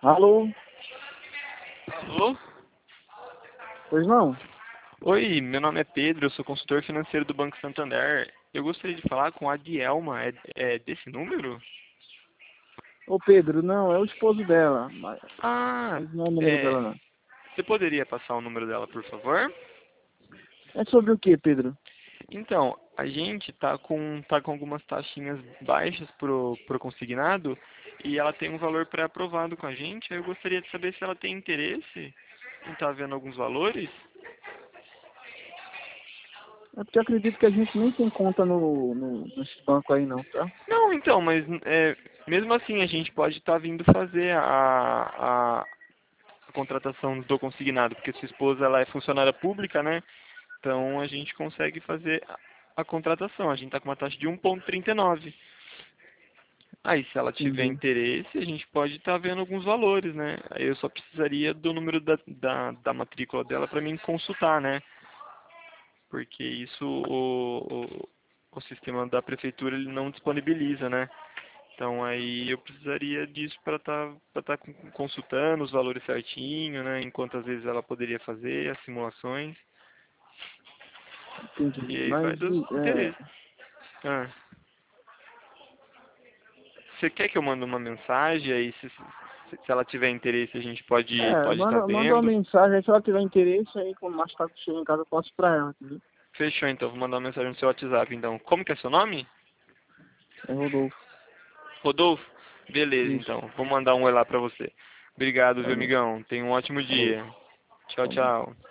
Alô? Alô? Pois não? Oi, meu nome é Pedro, eu sou consultor financeiro do Banco Santander. Eu gostaria de falar com a Dielma, é desse número? Ô Pedro, não, é o esposo dela, Ah, mas não é o número dela não. você poderia passar o número dela, por favor? É sobre o que, Pedro? Então, a gente tá com algumas taxinhas baixas pro consignado e ela tem um valor pré-aprovado com a gente. Aí eu gostaria de saber se ela tem interesse em estar vendo alguns valores. É porque eu acredito que a gente nem tem conta nesse banco aí não, tá? Não, então, mas mesmo assim a gente pode estar vindo fazer a contratação do consignado, porque sua esposa ela é funcionária pública, né? Então a gente consegue fazer a contratação. A gente está com uma taxa de 1,39. Aí, se ela tiver Entendi. interesse, a gente pode estar vendo alguns valores, né? Aí eu só precisaria do número da matrícula dela para mim consultar, né? Porque isso o sistema da prefeitura ele não disponibiliza, né? Então aí eu precisaria disso para estar consultando os valores certinho, né? Enquanto às vezes ela poderia fazer as simulações. E Entendi. aí vai Mas dos interesses. Ah, você quer que eu mande uma mensagem aí se ela tiver interesse a gente pode estar manda uma vendo? mensagem aí, se ela tiver interesse, aí quando mais tarde chegar em casa eu passo pra ela, entendeu? Fechou então, vou mandar uma mensagem no seu WhatsApp então. Como que é seu nome? É Rodolfo. Rodolfo? Beleza Isso. então, vou mandar um oi lá pra você. Obrigado, viu Valeu. amigão? Tenha um ótimo Falou. dia. Tchau, Falou. tchau.